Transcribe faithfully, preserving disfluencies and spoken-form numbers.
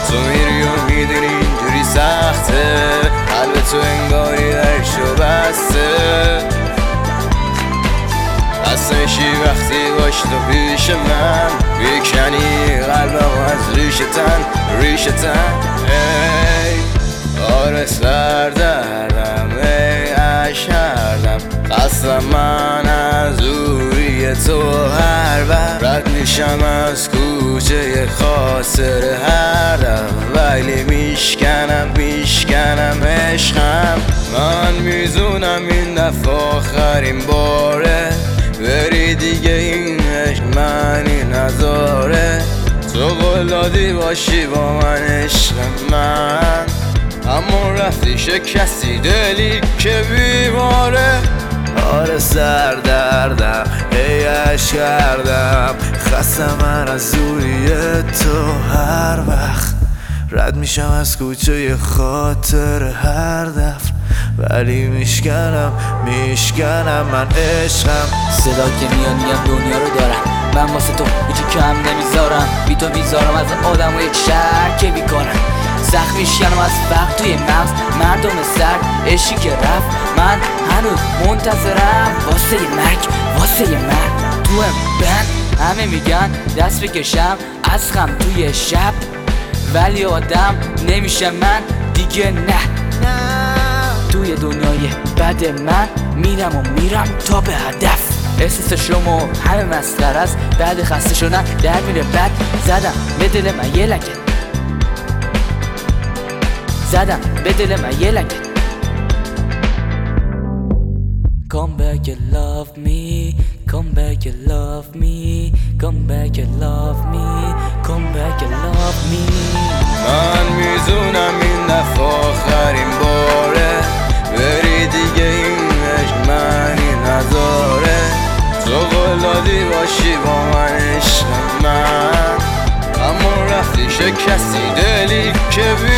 تو میری و میدونی اینجوری سخته، قلب تو انگاری درشو بسته. خسته میشی وقتی باش تو پیش من، بیکنی قلبم از ریشه تن ریشه تن. ای آره سر دردم، ای اشردم، خستم من از روی تو هر وقت رد میشم از کوچه خاطر هر دم، ولی میشکنم میشکنم عشقم. من میزونم این دفعه آخرین باره، بری دیگه این عشق منی نذاره. تو قول دادی باشی با من عشق من، اما رفتی شکستی دلی که بیماره. آره سر دردم، ای عشق کردم، خستم من از دوری تو هر وقت رد میشم از کوچه خاطر هر دفع، ولی میشکنم میشکنم من عشقم. صدا که میاد میگم دنیا رو دارم، من واسه تو هیچی کم نمیذارم، بی تو بیزارم از آدم و یک شهر که بیکنم. سخت میشکنم از وقت توی مغز مردم سر عشقی که رفت، من هنوز منتظرم واسه ی مرگ واسه ی مرگ. تو بند همه میگن دست بکشم از غم توی شب، ولی آدم نمیشه من دیگه نه. توی دنیای بد من میرم و میرم تا به هدف. احساس شما همه مسخره است، بعد خسته شدن در میره بد. زدم به دل من یه لکه، زدم به دل من یه لکه. Come back and love me, come back and love me, come back and love me, come back and love me. من میزونم این دفعه آخرین باره، بری دیگه این عشق منی نذاره. تو قول دادی باشی با من عشق من، اما رفتی شکستی دلی که